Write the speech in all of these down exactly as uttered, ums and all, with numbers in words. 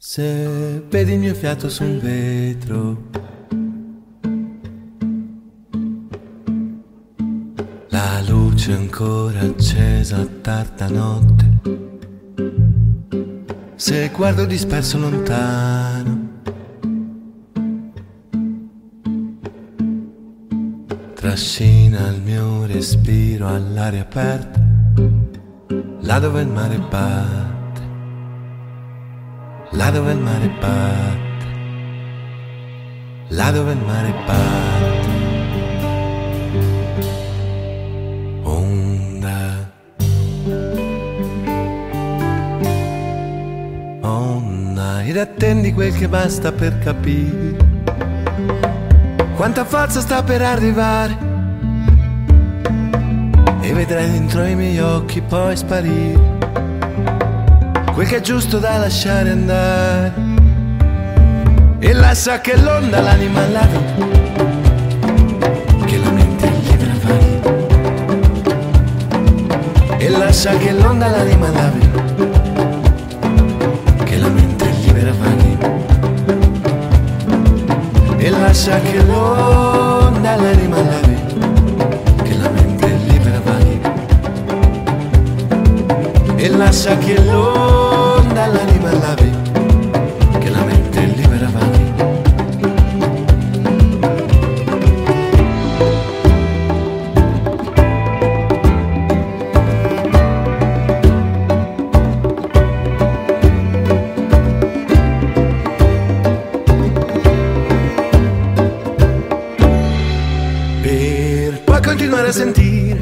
Se vedi il mio fiato su un vetro, la luce ancora accesa a tarda notte, se guardo disperso lontano, trascina il mio respiro all'aria aperta, là dove il mare batte, là dove il mare batte, là dove il mare batte. Onda, onda, ed attendi quel che basta per capire quanta forza sta per arrivare, e vedrai dentro i miei occhi poi sparire quel che è giusto da lasciare andare. E lascia che l'onda l'anima lavi, che la mente è libera vaghi. E lascia che l'onda l'anima lavi, che la mente è libera vaghi. E lascia che l'onda l'anima lavi, che la mente è libera vaghi. E lascia che l'onda l'anima lavi, che la mente è libera vaghi. Per poi continuare a sentire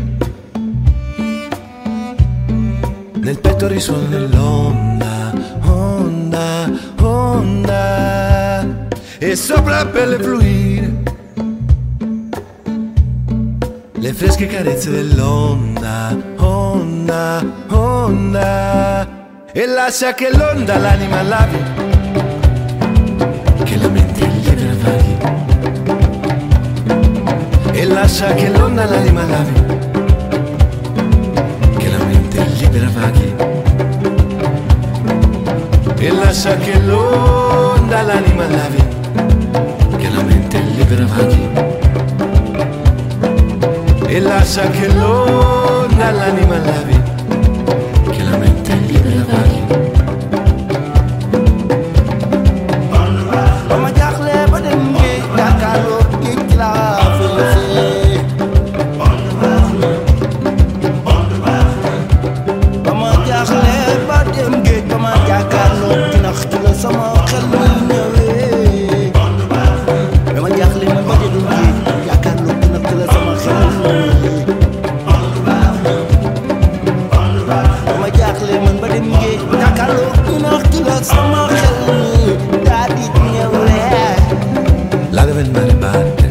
nel petto risuono dell'onda, onda, onda, e sopra la pelle fluire le fresche carezze dell'onda, onda, onda, e lascia che l'onda l'anima lavi, che la mente è libera vaghi. E lascia che l'onda l'anima lavi, libera vaghi. E lascia che l'onda l'anima lavi, che la mente è libera vaghi. E lascia che l'onda l'anima lavi, che la mente è libera vaghi. Mama jaxle ba dem ngi Dakaro ki la sama xel ma ñëwee dama jaaxle man ba dem géej yaakaar lu gën a tëla sama xel dama jaaxle man ba dem géej yaakaar lu gën a tëla sama xel daa di ñëwee là dove il mare batte,